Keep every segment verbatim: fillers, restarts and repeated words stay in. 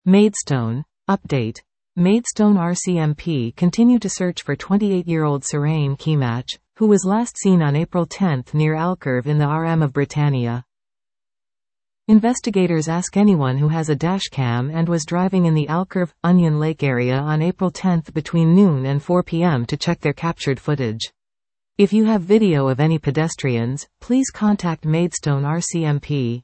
Maidstone. Update. Maidstone R C M P continue to search for twenty-eight-year-old Sarain Kimach, who was last seen on April tenth near Alcurve in the R M of Britannia. Investigators ask anyone who has a dashcam and was driving in the Alcurve, Onion Lake area on April tenth between noon and four p m to check their captured footage. If you have video of any pedestrians, please contact Maidstone R C M P.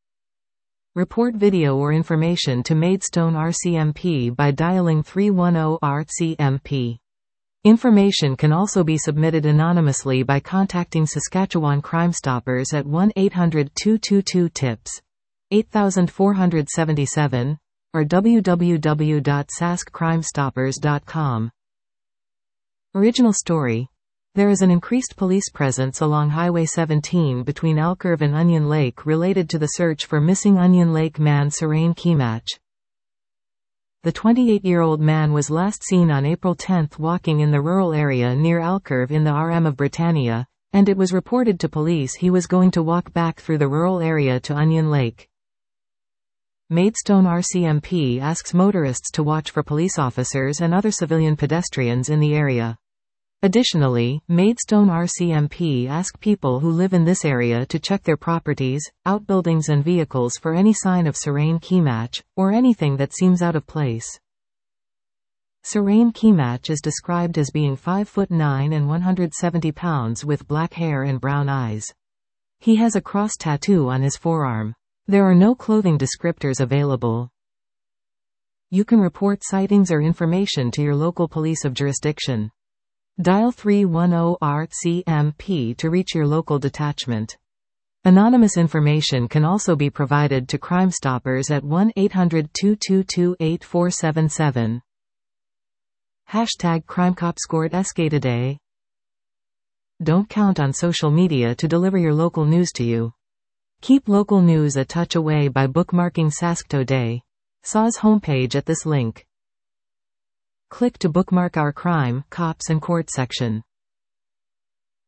Report video or information to Maidstone R C M P by dialing three one zero R C M P. Information can also be submitted anonymously by contacting Saskatchewan Crime Stoppers at one eight hundred two two two TIPS eight four seven seven or w w w dot sask crime stoppers dot com. Original story. There is an increased police presence along Highway seventeen between Alcurve and Onion Lake related to the search for missing Onion Lake man Sarain Kimach. The twenty-eight-year-old man was last seen on April tenth walking in the rural area near Alcurve in the R M of Britannia, and it was reported to police he was going to walk back through the rural area to Onion Lake. Maidstone R C M P asks motorists to watch for police officers and other civilian pedestrians in the area. Additionally, Maidstone R C M P ask people who live in this area to check their properties, outbuildings and vehicles for any sign of Sarain Kimach, or anything that seems out of place. Sarain Kimach is described as being five foot nine and one hundred seventy pounds with black hair and brown eyes. He has a cross tattoo on his forearm. There are no clothing descriptors available. You can report sightings or information to your local police of jurisdiction. Dial three one zero R C M P to reach your local detachment. Anonymous information can also be provided to Crime Stoppers at one eight hundred two two two eight four seven seven. Hashtag CrimeCopScored Escataday. Don't count on social media to deliver your local news to you. Keep local news a touch away by bookmarking Sask Today. S A W's homepage at this link. Click to bookmark our crime, cops and court section.